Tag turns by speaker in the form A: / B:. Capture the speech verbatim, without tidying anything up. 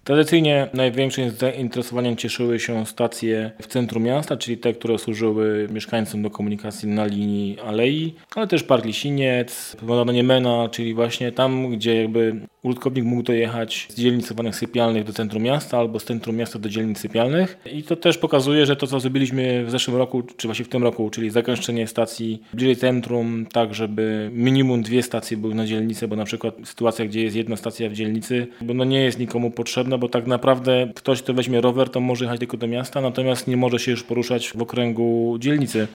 A: Tradycyjnie największym zainteresowaniem cieszyły się stacje w centrum miasta, czyli te, które służyły mieszkańcom do komunikacji na linii Alei, ale też Park Lisiniec, Podwodna Niemena, czyli właśnie tam, gdzie jakby użytkownik mógł dojechać z dzielnic zwanych sypialnych do centrum miasta albo z centrum miasta do dzielnic sypialnych. I to też pokazuje, że to, co zrobiliśmy w zeszłym roku, czy właśnie w tym roku, czyli zagęszczenie stacji bliżej centrum, tak żeby minimum dwie stacje były na dzielnicy, bo na przykład sytuacja, gdzie jest jedna stacja w dzielnicy, bo no nie jest nikomu potrzebna, bo tak naprawdę ktoś, kto weźmie rower, to może jechać tylko do miasta, natomiast nie może się już poruszać w okręgu dzielnicy.